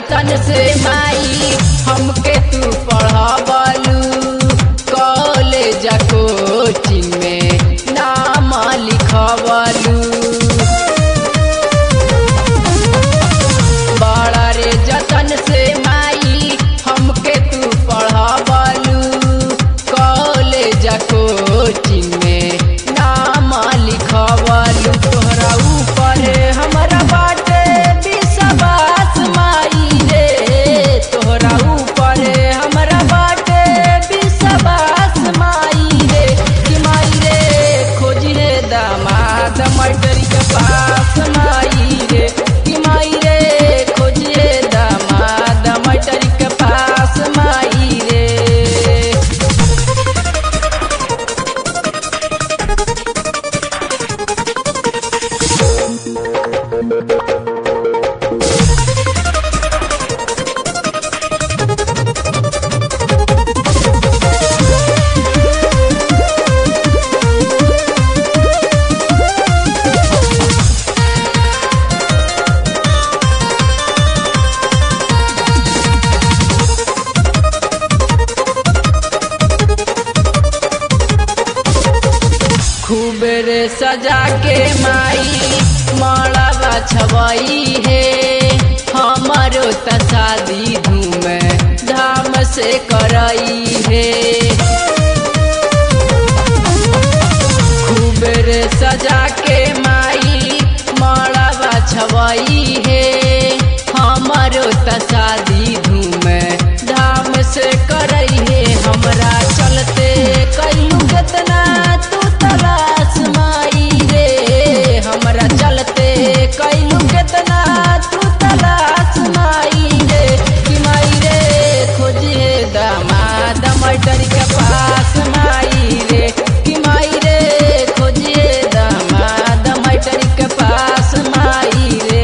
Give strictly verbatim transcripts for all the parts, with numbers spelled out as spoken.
जतन से माई हमके तू पढ़ावलू कॉलेज कोचिंग में नाम लिखवलू बड़ा रे जतन से माई हमके तू पढ़ावलू कॉलेज कोचिंग में नाम लिखवलू तोहरा ऊपर हमरा बाटे विश्वास माई रे तोहरा ऊपर हमरा बाटे विश्वास माई रे कि माई रे खोजी रे दामाद मटरी के पास माई रे कि माई रे खोजी रे दामाद मटरी के पास माई रे। खूब रे सजा के माई मड़वा छवई है हमारो त शादी धूम धाम से करई है खूब रे सजा के माई मड़वा छवई है हमारो त शादी धूम धाम से करई है हमरा चलते कईलू कितना तू तलाश माई रे हमरा चलते कईलू कितना तू तलाश माई रे कि माई रे खोजिए दामाद मटर के पास माई रे कि माई रे खोजिए दामाद मटर के पास माई रे।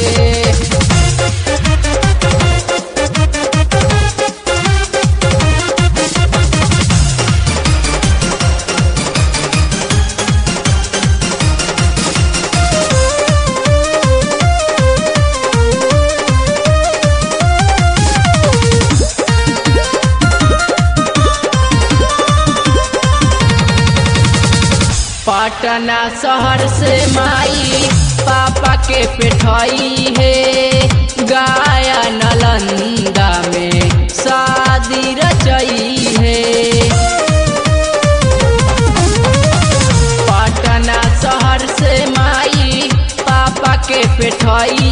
पटना शहर से माई पापा के पेठाई है गाया नालंदा में शादी रचई है पटना शहर से माई पापा के पेठाई